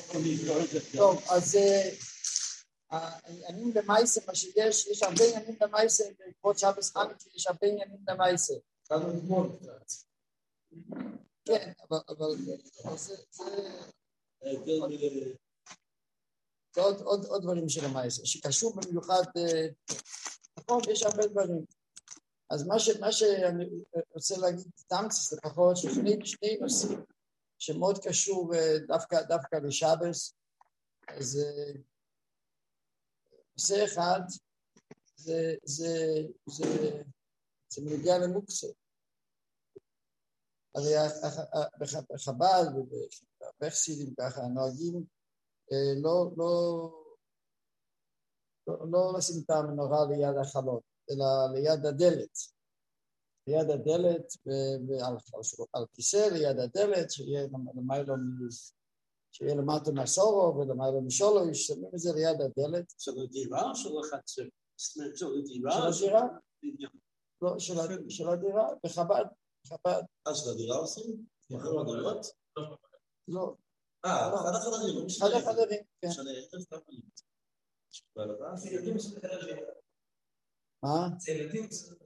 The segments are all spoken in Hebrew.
טוב, אז עניינים במייסה, מה שיש, יש הרבה עניינים במייסה, בעקבות שבס חנוכה יש הרבה עניינים במייסה. כן, אבל זה עוד דברים של המייסה, שקשור במיוחד, נכון, יש הרבה דברים. אז מה שאני רוצה להגיד, תמצס לפחות, שני נושאים שמאוד קשור דווקא לשבס, אז נושא אחד, זה מנוגע למוקצה. הרי בחב"ד ובחסידים ככה נוהגים לא לשים את המנורה ליד החלון, אלא ליד הדלת. ליד הדלת ועל כיסא ליד הדלת, שיהיה למטה מהסורו ולמעלה משולו, שמים את זה ליד הדלת. של הדירה או של החצר? של הדירה? של הדירה? לא, של הדירה, בחב"ד. של הדירה עושים? אחרי הדירות? לא. אחד החדרים. אחד החדרים, כן. מה? זה ילדים.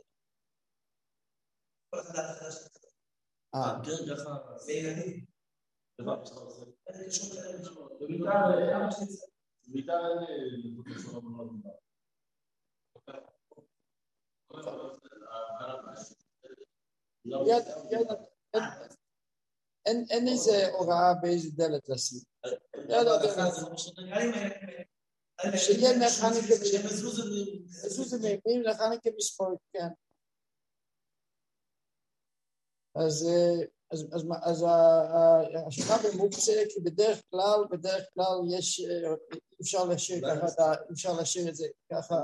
כן, ככה. זה ילדים. אין איזה הוראה באיזה דלת לשים. שיהיה נחניקה מזוזמים, נחניקה מספורט, כן. אז השאלה במוקצה, כי בדרך כלל יש, אפשר להשאיר את זה ככה.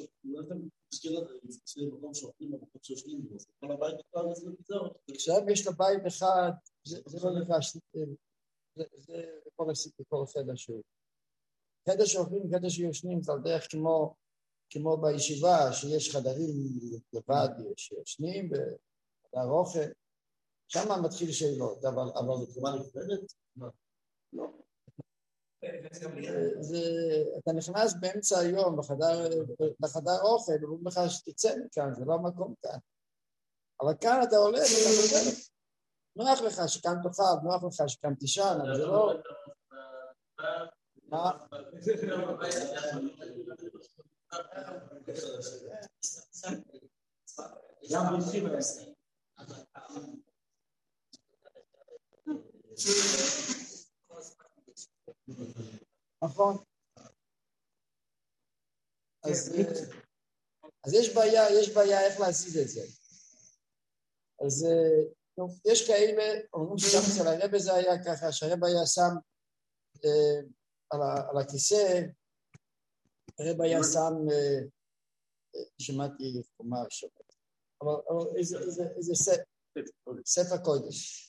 כשאם יש לבית אחד, זה לא נפגש, זה כל חדר שהוא. חדר שאוכלים, חדר שיושנים, זה על דרך כמו בישיבה, שיש חדרים לבד, שיושנים בחדר אוכל. שם מתחיל שאלות, אבל זה תרומה נפרדת? לא. אתה נכנס באמצע היום בחדר אוכל, ואומרים לך שתצא מכאן, זה לא המקום כאן. אבל כאן אתה עולה, נוח לך שכאן תאכל, נוח לך שכאן תישן, אבל זה לא... מה? גם בלשים עליהם. נכון. אז יש בעיה איך להזיז את זה. אז יש כאלה, אומרים שגם אצל הרב זה היה ככה, שהרב היה שם על הכיסא, הרב היה שם, שמעתי חומה שבת, אבל איזה ספר קודש.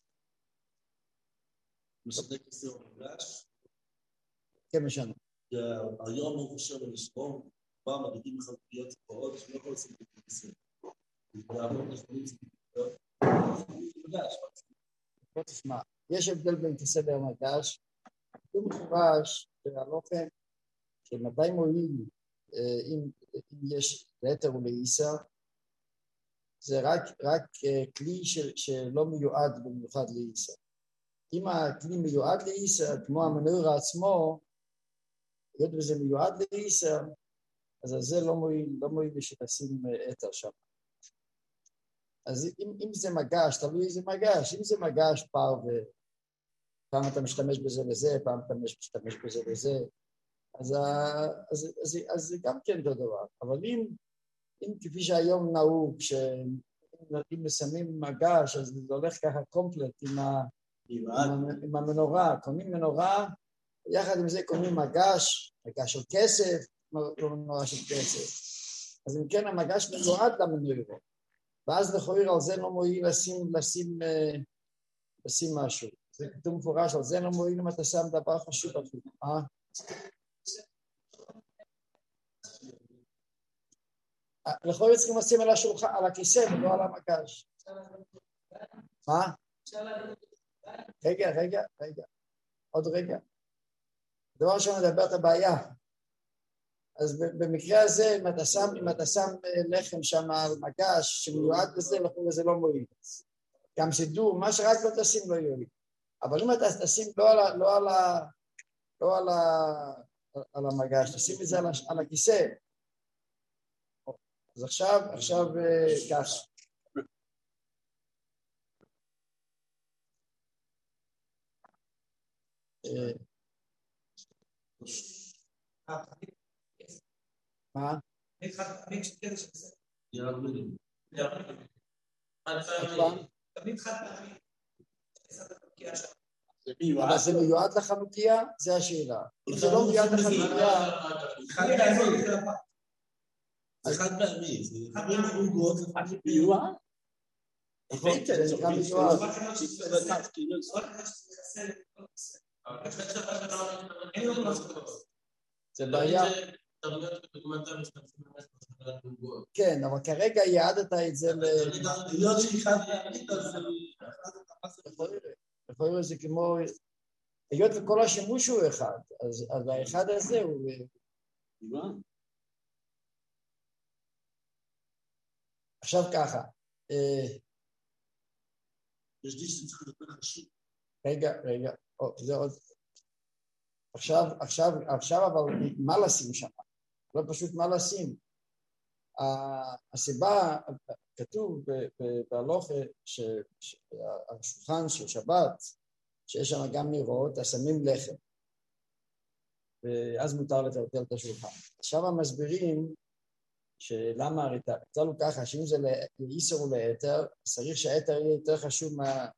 משנה כיסא הוא מפגש? כן, משנה. היום הוא חושב על לשבור, פעם מגידים חלקיות ציפורות, שלא יכול לעשות את הכיסא. והמון נכונים זה כיסאות, הוא מפגש. בוא תשמע, יש הבדל בין כיסא והמפגש, הוא מפגש בהלוכם, שמתי מועיל, אם יש ליתר ולעיסה, זה רק כלי שלא מיועד במיוחד לעיסה. אם הכלי מיועד לעיסה, כמו המנורה עצמו, היות וזה מיועד לעיסה, אז זה לא מועיל שתשים אתר שם. אז אם זה מגש, תלוי איזה מגש, אם זה מגש פעם אתה משתמש בזה לזה, פעם אתה משתמש בזה לזה, אז זה גם כן אותו דבר. אבל אם כפי שהיום נהוג, שאם מסמים מגש, אז זה הולך ככה קומפלט עם המנורה, קונים מנורה, יחד עם זה קונים מגש של כסף, לא מנורה של כסף. אז אם כן המגש מיועד למנורה, ואז לכאורה על זה לא מועיל לשים משהו. זה כתוב מפורש, על זה לא מועיל אם אתה שם דבר חשוב אפילו. לכאורה צריכים לשים על השולחן, על הכיסא ולא על המגש. מה? רגע, עוד רגע. דבר ראשון נדבר את הבעיה. אז במקרה הזה, אם אתה שם לחם שם על מגש שמיועד לזה, לכן זה לא מועיל. גם סידור, מה שרק לא תשים לא יועיל. אבל אם אתה תשים לא על המגש, תשים את זה על הכיסא. אז עכשיו ככה. מה? אבל זה מיועד לחנוכיה? זה השאלה. אם זה לא מיועד לחנוכיה... זה חד פעמי, זה חד עוגות, זה חד מיועד. נכון, זה גם מיועד. זה בעיה. כן, אבל כרגע יעדת את זה להיות שהיא חד פעמית, יכול להיות זה כמו... היות וכל השימוש הוא אחד, אז האחד הזה הוא... עכשיו ככה. יש לי שצריך לדבר חשוב. רגע, זה עוד... עכשיו אבל מה לשים שם? לא פשוט מה לשים. הסיבה, כתוב בהלוכה שהשולחן של שבת, שיש שם גם נרות, אז שמים לחם. ואז מותר לטלטל את השולחן. עכשיו המסבירים שלמה הרצלנו ככה, שאם זה לאיסר או ליתר, צריך שהיתר יהיה יותר חשוב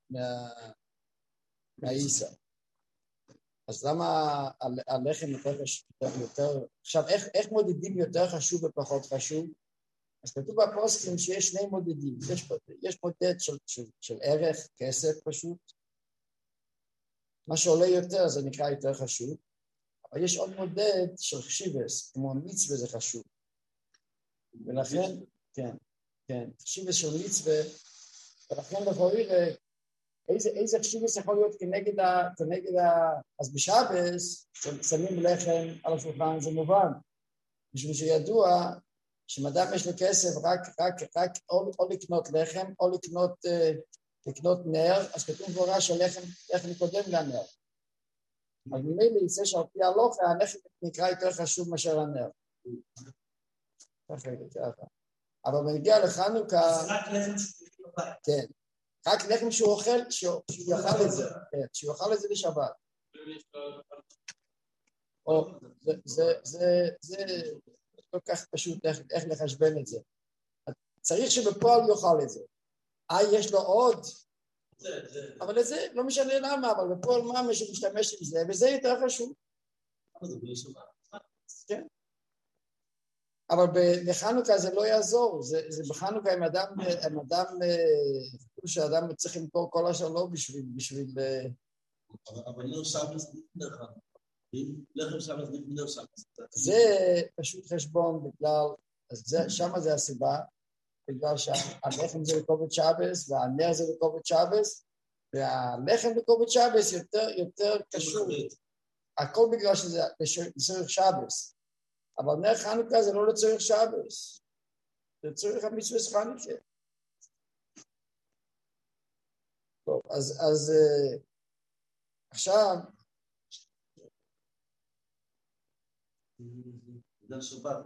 מהאיסר. אז למה הלחם יותר... עכשיו, איך מודדים יותר חשוב ופחות חשוב? אז כתוב בפוסקים שיש שני מודדים. יש מודד של ערך, כסף פשוט. מה שעולה יותר זה נקרא יותר חשוב. אבל יש עוד מודד של חשיבס, כמו מצווה זה חשוב. ולכן, כן, חשיבס של מצווה, ולכן לכאורה, איזה חשיבס יכול להיות כנגד אז בשבס, שמים לחם על השולחן, זה מובן. בשביל שידוע, שמאדם יש לו כסף רק או לקנות לחם, או לקנות נר, אז כתוב גבורה שהלחם קודם לנר. אז ממילא יצא שעל פי ההלכה, הלחם נקרא יותר חשוב מאשר הנר. ככה. אבל בנגיע לחנוכה... זה רק לחם שהוא בבית. כן. רק לחם שהוא אוכל, שהוא יאכל את זה. כן, שהוא יאכל את זה לשבת. זה לא כך פשוט איך לחשבן את זה. צריך שבפועל יאכל את זה. יש לו עוד... אבל זה לא משנה למה, אבל בפועל מה משתמש עם זה, וזה יותר חשוב. כן. אבל בחנוכה זה לא יעזור, זה בחנוכה אם אדם שאדם צריך למכור כל השלום בשביל... אבל לא שבס לפני חנוכה. לחם שבס לפני שבס. זה פשוט חשבון בגלל, אז שמה זה הסיבה, בגלל שהלחם זה לקובץ שבס, והנר זה לקובץ שבס, והלחם לקובץ שבס יותר קשור. הכל בגלל שזה לצורך שבס. אבל נר חנוכה זה לא לצורך שבס. זה לצורך המצוות חנוכה. טוב, אז עכשיו... זה שבת,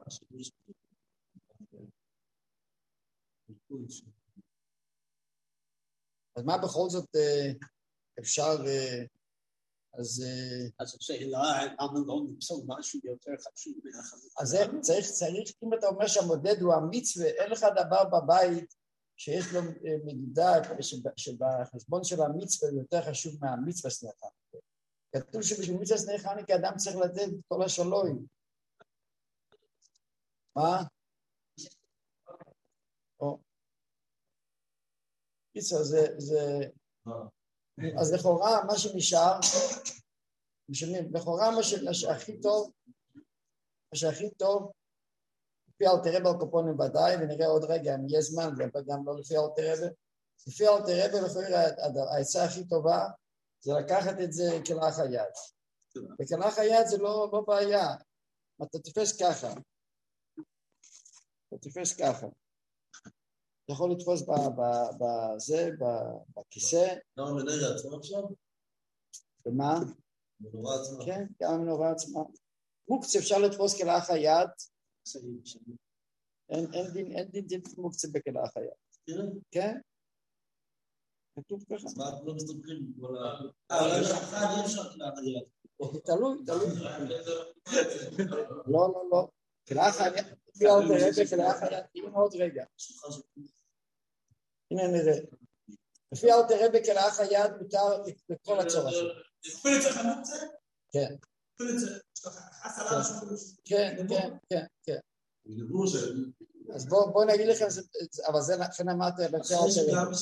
אז מה בכל זאת אפשר... אז השאלה, אנחנו לא נפסול משהו יותר חשוב מהחנוכה. אז צריך, אם אתה אומר שהמודד הוא המצווה, אין לך דבר בבית שיש לו מדידה שבחשבון של המצווה הוא יותר חשוב מהמצווה סנא חנוכה. כתוב שבשביל מצווה סנא חנוכה אדם צריך לתת את כל השלום. מה? קיצור, אז לכאורה מה שנשאר, לכאורה מה שהכי טוב, לפי אלתר רבי על קופונים ודאי, ונראה עוד רגע אם יהיה זמן, גם לא לפי אלתר רבי. לפי אלתר רבי, לכאורה העצה הכי טובה, זה לקחת את זה כלאח היד. בקלח היד זה לא בעיה. אתה תופס ככה. אתה תופס ככה. אתה יכול לתפוס בזה, בכיסא. למה מנהל עצמו עכשיו? ומה? מנורה עצמה. כן, גם מנורה עצמה. מוקצה אפשר לתפוס כלאח היד. אין דין מוקצה בכלאח היד. כן? כתוב ככה. אז מה אנחנו לא מסתבכים בכל ה... אבל השחד אי אפשר כלאח היד. תלוי. לא. כלאח היד, לפי אלתר רבי כלאח היד, הנה עוד רגע. הנה נראה. לפי אלתר רבי כלאח היד מותר לכל הצורך. תפעיל את זה חמוצה? כן. תפעיל את זה. כן. אז בואו נגיד לכם, אבל זה לכן אמרתי, לפי אלתר רבי.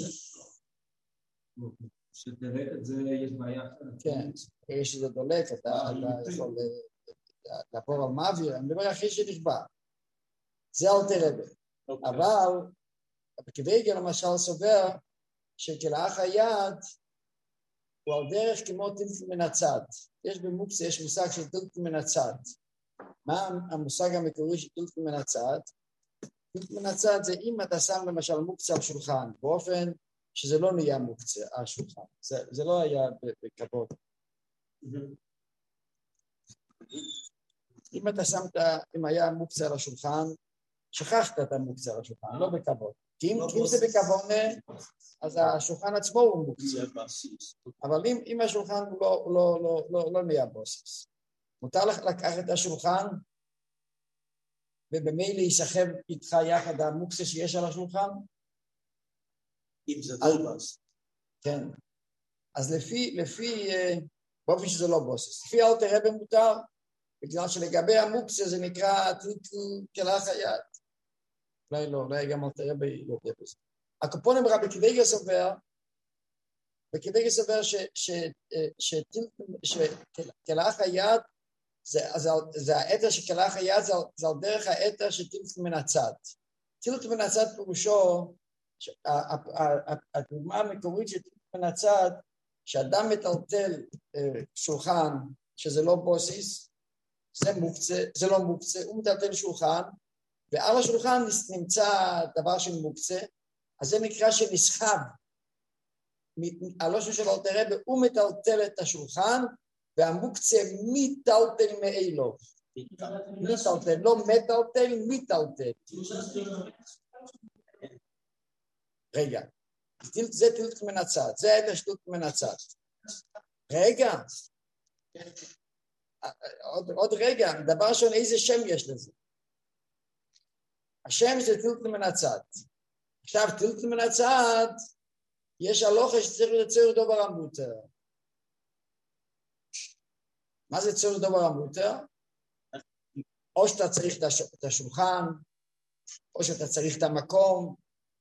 שתראה את זה, יש בעיה. כן, יש שזה דולק, אתה יכול לעבור על מעביר, אני מדבר אחרי שנכבה. זה אלתר רבי. אבל, בקוויגל למשל סובר, שכלאח היד, הוא על דרך כמו טילטל מן הצד. יש במוקצה, יש מושג של טילטל מן הצד. מה המושג המקורי של טילטל מן הצד? טילטל מן הצד זה אם אתה שם למשל מוקצה על שולחן, באופן שזה לא נהיה מוקצה על שולחן. זה לא היה בכבוד. אם אתה שמת, אם היה מוקצה על השולחן, שכחת את המוקצה על השולחן, לא בכבוד. כי אם זה בכבוד, אז השולחן עצמו הוא מוקצה. אבל אם השולחן לא נהיה בוסיס, מותר לך לקחת את השולחן, ובמילא ייסחב איתך יחד המוקצה שיש על השולחן? אם זה דורבס. כן. אז לפי, באופן שזה לא בוסיס. לפי אלתר רבי מותר, בגלל שלגבי המוקצה זה נקרא טילטל כלאח היד. אולי גם אלתר רבי יודע בזה. הקופונים רבי קוויגל סובר, וקוויגל סובר שכלאח היד, זה האתר שכלאח היד, זה על דרך האתר שטילטל מן הצד. טילטל מן הצד פירושו, הדוגמה המקורית של טילטל מן הצד, שאדם מטלטל שולחן, שזה לא בוסיס, זה לא מוקצה, הוא מטלטל שולחן, ועל השולחן נמצא דבר של מוקצה, אז זה נקרא שנסחב. הלושן של אלתר רבי, הוא מטלטל את השולחן, והמוקצה מיטלטל מאילו. מיטלטל, לא מטלטל, מיטלטל. רגע, זה טילטל מן הצד, זה הייתה שטילטל מן הצד. רגע, עוד רגע, דבר ראשון, איזה שם יש לזה? השם זה טילטל מן הצד. עכשיו, טילטל מן הצד, יש הלוכה שצריך לצייר דובר המותר. מה זה צייר דובר המותר? או שאתה צריך את השולחן, או שאתה צריך את המקום.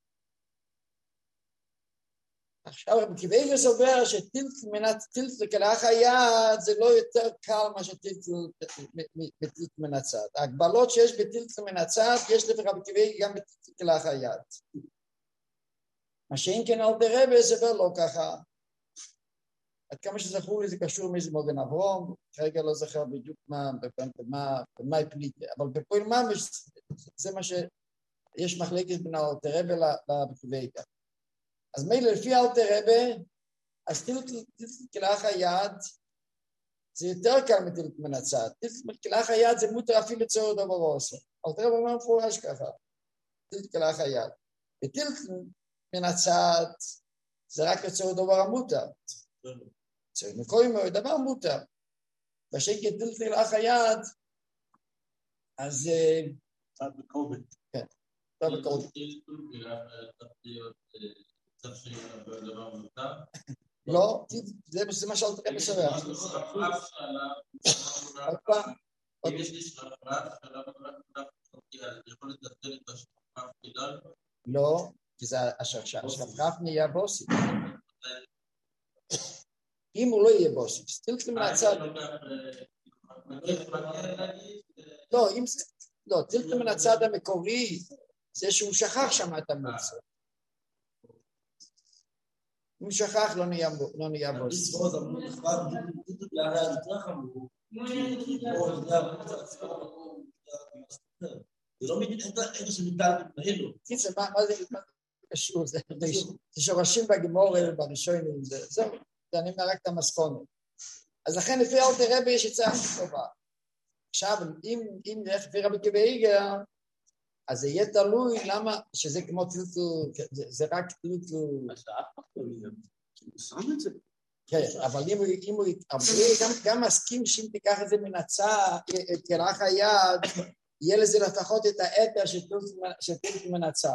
עכשיו, בקוויגל סובר שטילטל כלאח היד זה לא יותר קל מה שטילטל מן הצד. ההגבלות שיש בטילטל מן הצד, יש לפי בקוויגל גם בטילטל כלאח היד. מה שאם כן אלתר רבי סובר לא ככה. עד כמה שזכור לי זה קשור מאיזה מוגן אברום, כרגע לא זכר בדיוק מה הפליטה, אבל בפועל ממש זה מה שיש מחלקת בין אלתר רבי לבקוויגל. אז מילא לפי אלתר רבי, אז טילטל כלאח היד זה יותר קל מטילטל מן הצד. טילטל כלאח היד זה מותר אפילו ציור דובר עושה. אלתר רבי אומר מפורש ככה, טילטל כלאח היד. וטילטל מן הצד זה רק לציור דובר המותר. ציור מקורי מאוד, דבר מותר. בשקט טילטל כלאח היד, אז... צד בקובת. כן, צד בקובת. לא, זה מה שאלת רבי סובר. עוד פעם. אם יש לי שרפרף, יכול לדלתל את השרפרף כדאי? לא, כי זה השרפרף נהיה בוסי. אם הוא לא יהיה בוסי, טילטל מן הצד. לא, טילטל מן הצד המקורי, זה שהוא שכח שם את המוקצה. אם שכח לא נהיה בוס. בספורט אמרו נכבד, בדיוק להרי יותר חמור, כי פה יודע, זה לא מבין איזה שניתן להתנהל. קיצר, מה זה קשור? זה שורשים בגמור ובראשונים, זהו, אני מרק את המסכונת. אז לכן לפי אלתר רבי יש עצה טובה. עכשיו, אם נלך לפי רבי עקיבא איגר, אז זה יהיה תלוי למה, שזה כמו טלטול, זה רק טלטול. כן, אבל אם הוא גם מסכים שאם תיקח את זה מן הצד, כרך היד, יהיה לזה לפחות את האתר שטלטול מן הצד.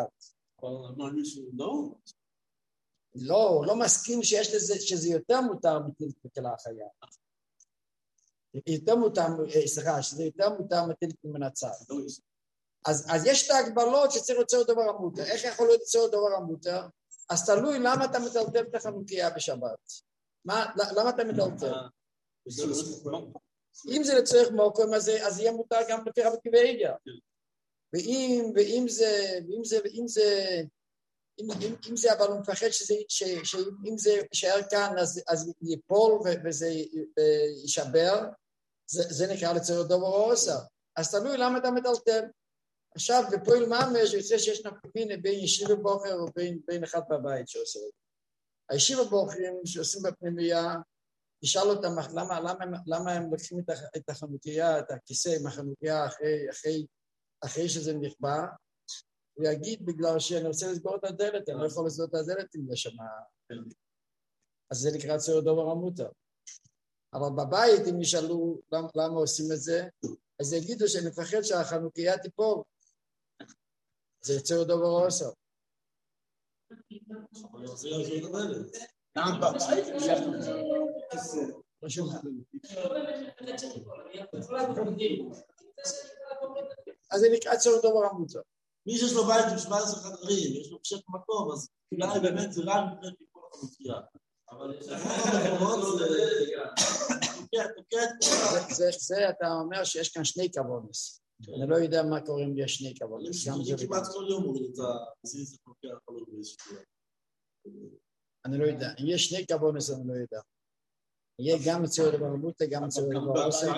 לא מסכים שיש לזה, שזה יותר מותר מטלטול כרך היד. יותר מותר, סליחה, שזה יותר מותר מטלטול מן הצד. אז יש את ההגבלות שצריך לצור דבר המותר. איך יכול להיות לצור דבר המותר? אז תלוי למה אתה מטלטל את החנוכיה בשבת. למה אתה מטלטל? אם זה לצורך מוקם, אז יהיה מותר גם לפי רבי עקיבא איגר. ואם זה אבל הוא מפחד שאם זה יישאר כאן אז ייפול וזה יישבר, זה נקרא לצורך דבר עושה. אז תלוי למה אתה מטלטל. עכשיו, בפועל ממש, יוצא שיש נפקמינה בין ישיבה בוחר ובין אחד בבית שעושה את זה. הישיבה בוחרים שעושים בפנימייה, תשאל אותם למה הם לוקחים את החנוכיה, את הכיסא עם החנוכיה אחרי שזה נכבה, הוא יגיד בגלל שאני רוצה לסגור את הדלת, אני לא יכול לסגור את הדלת אם יש שם. אז זה נקרא צורך דבר המותר. אבל בבית, אם ישאלו למה עושים את זה, אז יגידו שאני מפחד שהחנוכיה תיפול. זה יצא עוד דבר עושה. אז זה נקרא צורך דבר המותר. מי שיש לו בית עם 17 חדרים, יש לו פשט מקום, אז אולי באמת זה רע מבחינת מכל החנוכיה. אבל זה אתה אומר שיש כאן שני כוונס. אני לא יודע מה קורה אם יש שני כוונס. כמעט כל יום מוריד את הזיז החנוכיה החלוק באיזשהו. אני לא יודע. אם יש שני כוונס אני לא יודע. יהיה גם מצויר דבר מוטה, גם מצויר דבר עושה.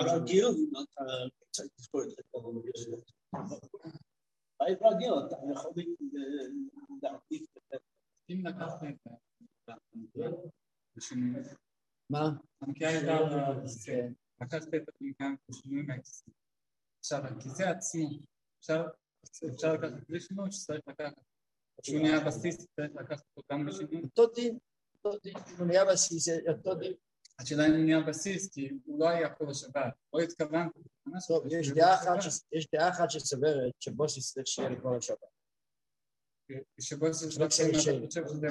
בית רגיל, אתה יכול להעדיף את זה. אם לקחת את השינוי, מה? המקרה הייתה לקחת את השינוי מהכיסא. עכשיו, הכיסא עצמו, אפשר לקחת בלי שינוי, שצריך לקחת. כשהוא נהיה בסיס, צריך לקחת אותו גם בשינוי. אותו דין, הוא נהיה בסיס, אותו דין. השאלה אם הוא נהיה בסיס, כי הוא לא היה כל השבת, לא התכוונתי. טוב, יש דעה אחת שסברת שבוסיס צריך שיהיה לכל השבת. שבוסיס לא צריך שיהיה.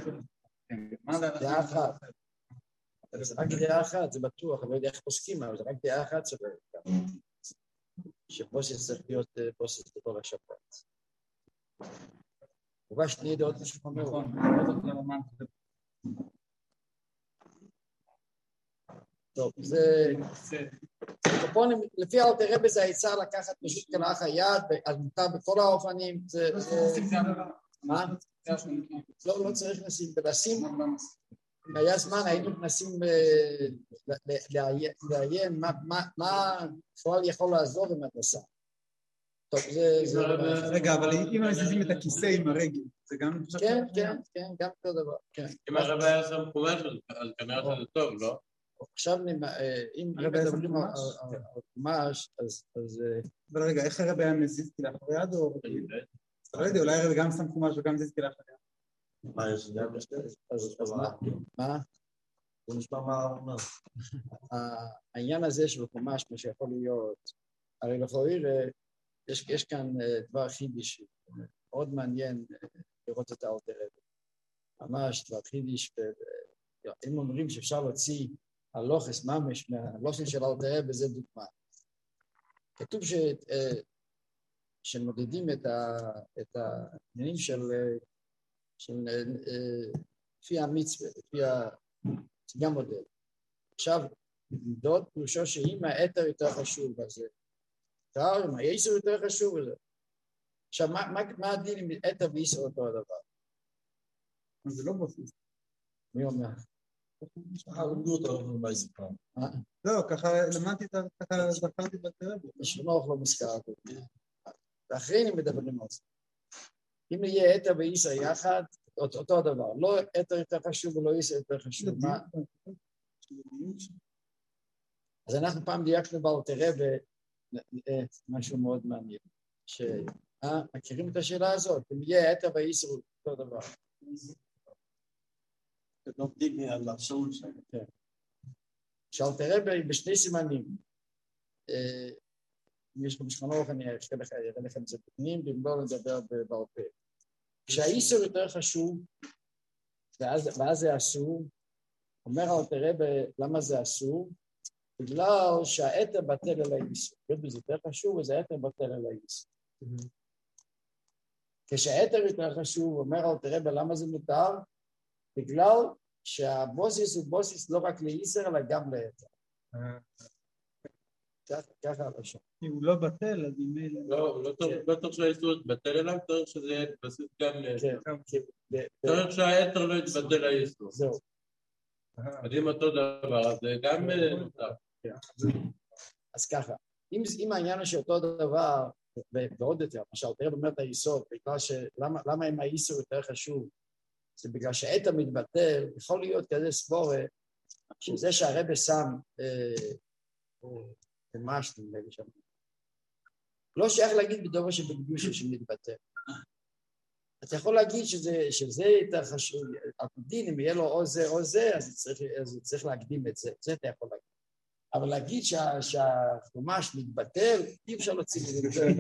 דעה אחת. זה רק דעה אחת, זה בטוח, אני לא יודע איך פוסקים, אבל זה רק דעה אחת סברת. שבוסיס צריך להיות בוסיס לכל השבת. ובא שני דעות משוכנות. נכון, טוב, זה... לפי אלתר רבי זה היצר לקחת פשוט כלאח היד, אז מותר בכל האופנים, זה... מה? לא צריך נשים, ולשים... היה זמן, היינו מנסים לעיין מה פועל יכול לעזור עם הדסה. טוב, זה... רגע, אבל אם מזיזים את הכיסא עם הרגל, זה גם... כן, גם אותו דבר. אם הרב היה שם חומש, אז כנראה שזה טוב, לא? עכשיו, אם מדברים על חומש, אז... אבל רגע, איך הרב היה מזיז כלאח היד או... לא יודע, אולי הרב גם שם חומש וגם מזיז כלאח היד. מה יש? אז מה? זה נשמע מה אומר. העניין הזה של חומש, מה שיכול להיות, הרי לכאורה, יש כאן דבר חידיש, מאוד מעניין לראות את אלתר רבי. ממש דבר חידיש, אם אומרים שאפשר להוציא הלוחס ממש מהלושן של אלתר רבי, זה דוגמה. כתוב שמודדים את העניינים של לפי המצווה, לפי גם מודד. עכשיו, למדוד פירושו שאם האתר יותר חשוב, אז אם היסר יותר חשוב, עכשיו, מה הדין עם אתר ויסר אותו הדבר? זה לא בוסיס. מי אומר? למדו אותו מה יספר. לא, ככה למדתי, ככה זכרתי בטרב. השלמוך לא מוזכר. ואחרינו מדברים על זה. אם יהיה אתר ואיסר יחד, אותו דבר. לא אתר יותר חשוב ולא איסר יותר חשוב. אז אנחנו פעם דייקנו באלתר רבי משהו מאוד מעניין. מכירים את השאלה הזאת? אם יהיה אתר ואיסר אותו דבר. לומדים על השאול שם. שאלתר רבי בשני סימנים. אם יש פה בשמונה אורך, אני אראה לכם את זה בפנים, ואם לא נדבר בעל פה. כשהאיסור יותר חשוב, ואז זה אסור, אומר אלתר רבי, למה זה אסור? בגלל שהאתר בטל אל האיסור. זה יותר חשוב, אז האתר בטל אל האיסור. כשהאתר יותר חשוב, אומר אלתר רבי, למה זה מותר? בגלל שהבוסיס הוא בוסיס לא רק לאיסר, אלא גם לאתר. ככה הלשון. אם הוא לא בטל, אז אם אין... לא צריך שהאיסור יתבטל אליו, צריך שזה יתבסס גם לאתר. צריך שהאתר לא יתבטל לאיסור. זהו. אז אם אותו דבר, אז זה גם מותר. אז ככה, אם העניין הוא שאותו דבר, ועוד יותר, מה שאלתר אומר את היסוד, בגלל למה אם האיסור יותר חשוב, זה בגלל שהאתר מתבטל, יכול להיות כזה סבורה, שזה שהרבי שם ממש נדמה לי שם. לא שייך להגיד בדובר שבקדושה שמתבטל. אתה יכול להגיד שזה יותר חשוב, הקודין, אם יהיה לו או זה, אז הוא צריך להקדים את זה. זה אתה יכול להגיד. אבל להגיד שהחומש מתבטל, אי אפשר להוציא את זה.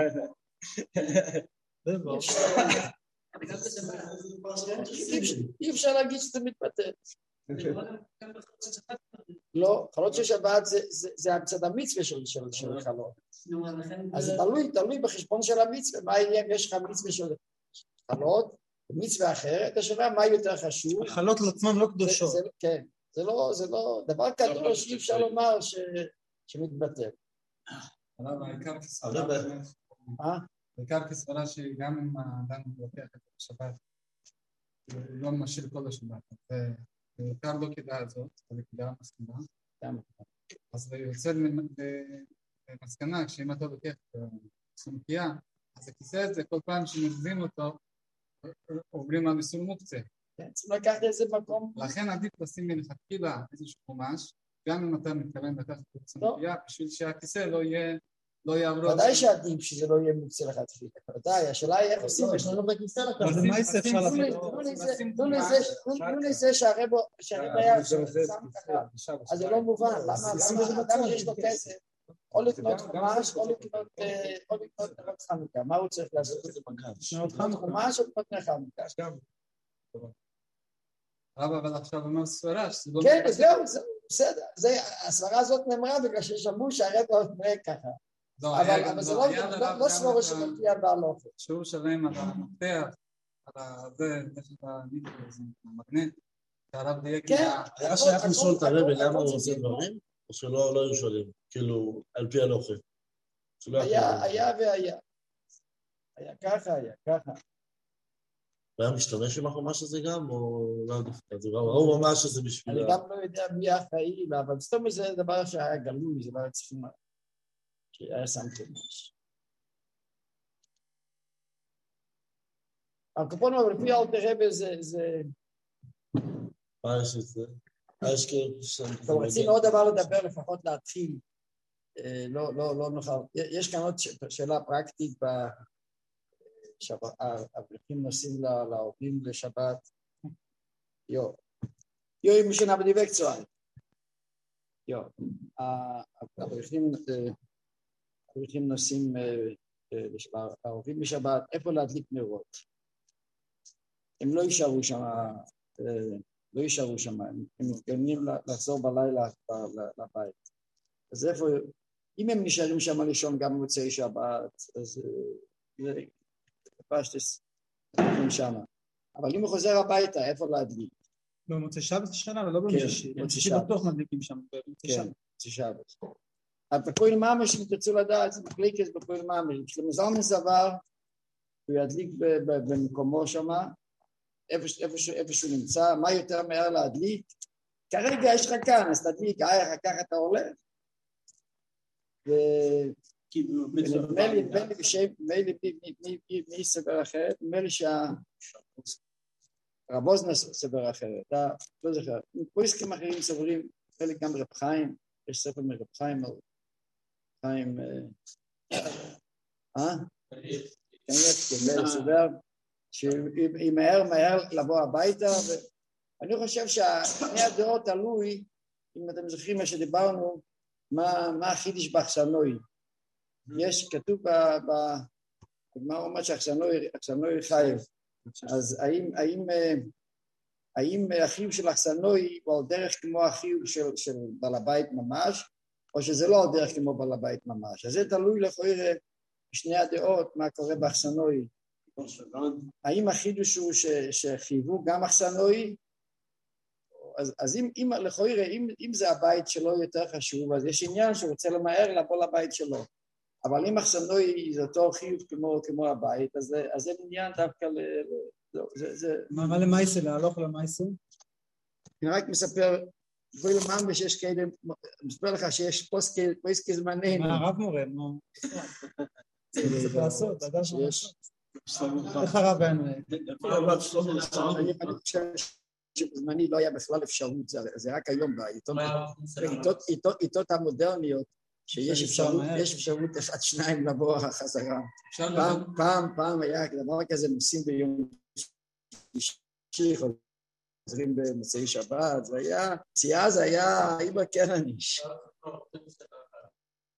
אי אפשר להגיד שזה מתבטל. לא, חלות של שבת זה המצד המצווה של חלות. אז זה תלוי בחשבון של המצווה, מה יהיה אם יש לך מצווה של חלות, מצווה אחרת, השאלה מה יותר חשוב. החלות לעצמן לא קדושות. כן, זה לא, דבר קדוש אי אפשר לומר שמתבטל. בעיקר כסברה שגם אם האדם לוקח את השבת, הוא לא משאיר כל השבת. בעיקר לא כדעה הזאת, אבל כדעה מסכנה. אז יוצא במסקנה, כשאם אתה לוקח סמכייה, אז הכיסא הזה, כל פעם שמגזים אותו, עוברים על איסור מוקצה. צריכים לקחת איזה מקום. לכן עדיף לשים מלכתחילה איזשהו חומש, גם אם אתה מתכוון לקחת את סמכייה, בשביל שהכיסא לא יעבור. ודאי שעדיף שזה לא יהיה מוקצה לכתחילה. ודאי, השאלה היא איך עושים את זה. אז מה יעשה אפשר לעשות? תנו לזה שהרב היה שם ככה, אז זה לא מובן. למה אדם שיש לו כסף, או לקנות חומש, או לקנות נרות חנוכה. מה הוא צריך לעשות? לקנות חומש או לקנות נרות חנוכה? אבל עכשיו אומר סברה שזה לא... כן, זהו, בסדר. הסברה הזאת נאמרה בגלל ששמעו שהרב אומר ככה. אבל זה לא סבורה שמופיע בהלכה. שהוא שלם על המפתח, על זה, המגנט, שהרב דייק... היה שייך לשאול את הרב למה הוא עושה דברים, או שלא היו שואלים, כאילו, על פי הלכה. היה והיה. היה ככה, היה ככה. והיה משתמש עם החומש הזה גם, או לא יודע, הוא ממש שזה בשביל... אני גם לא יודע מי האחראי, אבל סתם זה דבר שהיה גלוי, זה לא צריכים... שהיה שם חומש. הקופון אבל לפי אלתר רבי זה... מה יש את זה? טוב, רצינו עוד דבר לדבר, לפחות להתחיל. לא נוכל. יש כאן עוד שאלה פרקטית, האברכים נוסעים לעובדים לשבת. אם משנה בדיוק צועד. האברכים נוסעים לעובדים בשבת, איפה להדליק נרות? הם לא יישארו שם, הם מתכוונים לחזור בלילה לבית. אז איפה, אם הם נשארים שם לישון גם במוצאי שבת, אז זה פשטס שם. אבל אם הוא חוזר הביתה, איפה להדליק? במוצאי שבת שנה, אבל לא במששי. במששי בטוח מדליקים שם. כן, במוצאי שבת. אבל בפועל ממש, אם תרצו לדעת, זה מחליקת בפועל ממש. כשלמזל מסבר, הוא ידליק במקומו שם, איפה שהוא נמצא, מה יותר מהר להדליק. כרגע יש לך כאן, אז תדליק, אחר כך אתה הולך. ונדמה לי מי סבר אחרת, נדמה לי שהרב אוזנר סבר אחרת, לא זוכר. פויסקים אחרים סברים, חלק גם רב חיים, יש ספר מרב חיים, חיים, כנראה סבר, שהיא מהר לבוא הביתה, ואני חושב שהשני הדעות תלוי, אם אתם זוכרים מה שדיברנו, מה החידוש באכסנוי. יש כתוב בגמרא אומר שאכסנוי חייב. אז האם החיוב של אכסנוי הוא על דרך כמו החיוב של בעל הבית ממש, או שזה לא על דרך כמו בעל הבית ממש. אז זה תלוי לכאורה בשני הדעות מה קורה באכסנוי. האם החידוש הוא שחייבו גם אכסנוי, אז אם לכאורה, אם זה הבית שלו יותר חשוב, אז יש עניין שהוא רוצה למהר לבוא לבית שלו. אבל אם אכסנוי זה אותו חיוב כמו הבית, אז זה עניין דווקא מה למעשה, להלוך למעשה? אני רק מספר, בואי למען שיש כאלה, מספר לך שיש פוסקי זמנים. מה הרב מורה? צריך לעשות, אדם שיש. איך הרב אין? אני חושב שבזמני לא היה בכלל אפשרות, זה רק היום בעיתות המודרניות, שיש אפשרות אחד שניים לבוא חזרה. פעם היה דבר כזה נוסעים ביום שישי, חוזרים במוצאי שבת, זה היה, צייה זה היה איבא קרניש.